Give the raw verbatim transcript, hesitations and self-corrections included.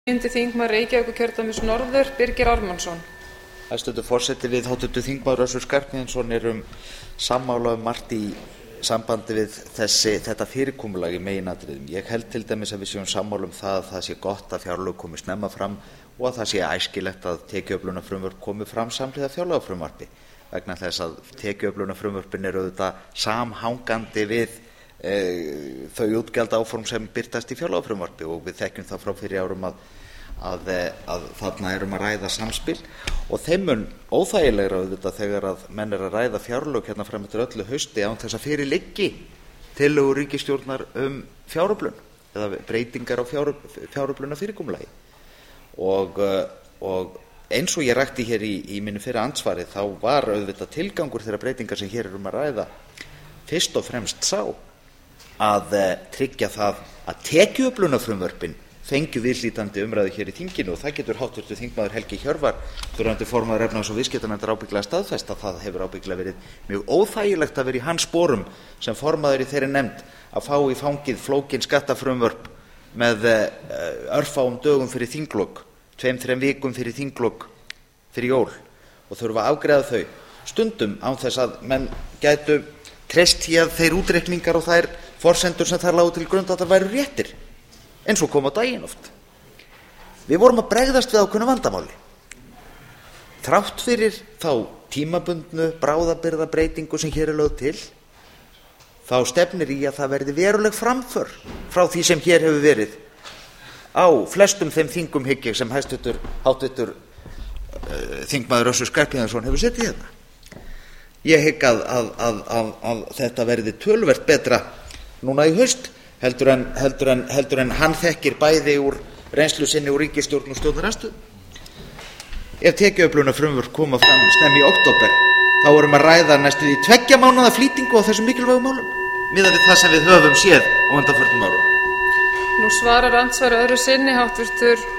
Tíundi þingmaður Reykjavíkurkjördæmis norður, Birgir Ármannsson. Hæstvirtur forseti, við háttvirtur þingmaður Össur Skarphéðinsson erum sammála um margt í sambandi við þessi, þetta fyrirkomulag í meginatriðum. Ég held til dæmis að við séum sammála um það að það sé gott að fjárlög komi snemma fram og að það sé æskilegt að tekjuöflunarfrumvörp komi fram samhliða fjárlagafrumvarpi, vegna þess að tekjuöflunarfrumvörpin eru auðvitað samhangandi við e, þau útgjaldaáform sem birtast í fjárlagafrumvarpi og við þekkjum það frá fyrri árum að Að, að þarna erum að ræða samspil og þeim mun óþægilegra auðvitað þegar að menn er að ræða fjárlög hérna fram eftir öllu hausti án þess að fyrir liggi tillögur ríkisstjórnar um fjáröflun eða breytingar á fjáröflunarfyrirkomulagi og, og eins og ég rakti hér í, í mínu fyrra andsvari þá var auðvitað tilgangur þeirra breytingar sem hér erum að ræða fyrst og fremst sá að tryggja það að tekjuöflunarfrumvörpin fengju viðhlítandi umræðu hér í þinginu og það getur háttvirtur þingmaður Helgi Hjörvar, fyrrverandi formaður efnahags- og viðskiptanefndar ábyggilega staðfest að það hefur ábyggilega verið mjög óþægilegt að vera í hans sporum sem formaður í þeirri nefnd að fá í fangið flókin skattafrumvörp með örfáum dögum fyrir þinglok, tveim, þrem vikum fyrir þinglok fyrir jól og þurfa að afgreiða þau stundum án þess að menn gætu treyst því að þeir útreikningar og þær forsendur sem þar lágu til grundvallar væru réttir. Eins og kom á daginn oft. Við vorum að bregðast við ákveðnu vandamáli. Þrátt fyrir þá tímabundnu bráðabirgðabreytingu sem hér er lögð til, þá stefnir í að það verði veruleg framför frá því sem hér hefur verið á flestum þeim þingum hygg ég sem hæstvirtur háttvirtur uh, þingmaður Össur Skarphéðinsson hefur setið hérna. Ég hygg að, að, að, að, að þetta verði töluvert betra núna í haust heldur en, heldur en, heldur en hann þekkir bæði úr reynslu sinni úr ríkisstjórn og stjórnarandstöðu. Ef tekjuöflunarfrumvörp koma fram snemma í október, þá erum að ræða næstum því tveggja mánaða flýtingu á þessum mikilvægu málum, miðað við það sem við höfum séð á undanförnum árum. Nú svarar andsvari öðru sinni háttvirtur